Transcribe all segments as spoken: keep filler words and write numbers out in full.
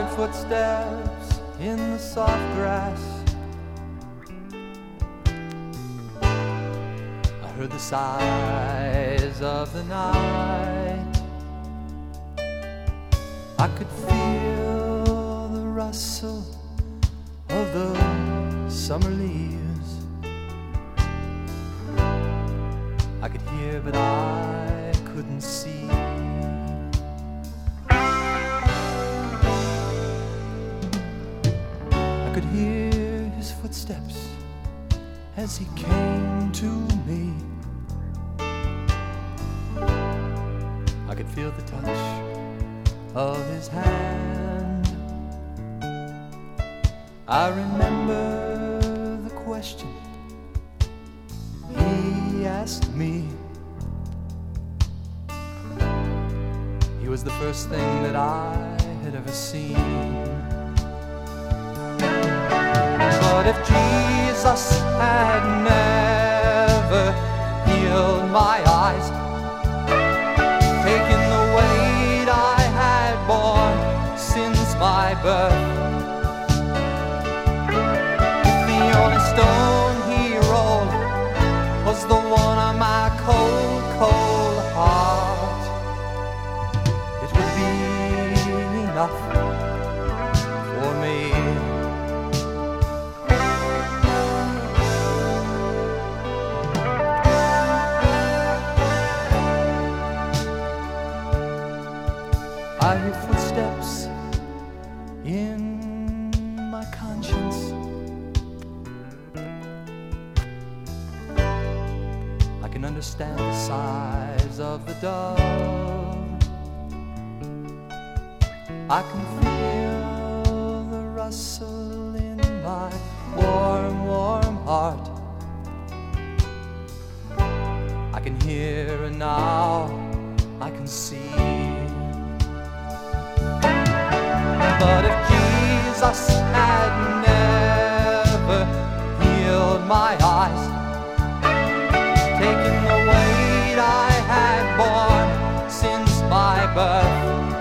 heard footsteps in the soft grass. I heard the sighs of the night. I could feel the rustle of the summer leaves. I could hear, but I couldn't see. I could hear his footsteps as he came to me. I could feel the touch of his hand. I remember the question he asked me. He was the first thing that I had ever seen. But if Jesus had never healed my eyes, taken the weight I had borne since my birth, if the only stone he rolled was the one on my cold, cold heart, it would be enough for me. I hear footsteps in my conscience. I can understand the sighs of the dove. I can feel the rustle in my warm, warm heart. I can hear, and now I can see. But if Jesus had never healed my eyes, taken the weight I had borne since my birth,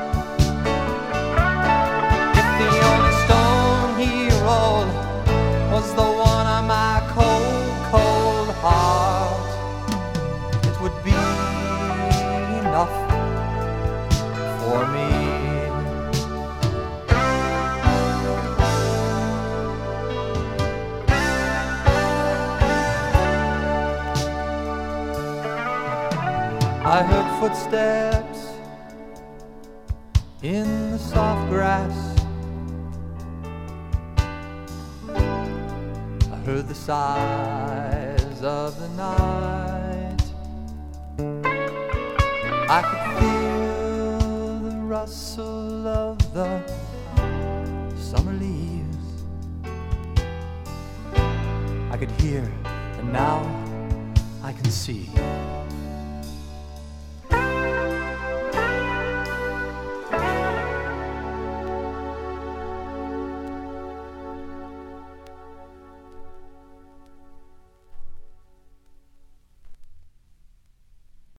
if the only stone he rolled was the one on my cold, cold heart, it would be enough for me. I heard footsteps in the soft grass. I heard the sighs of the night. I could feel the rustle of the summer leaves. I could hear, and now I can see.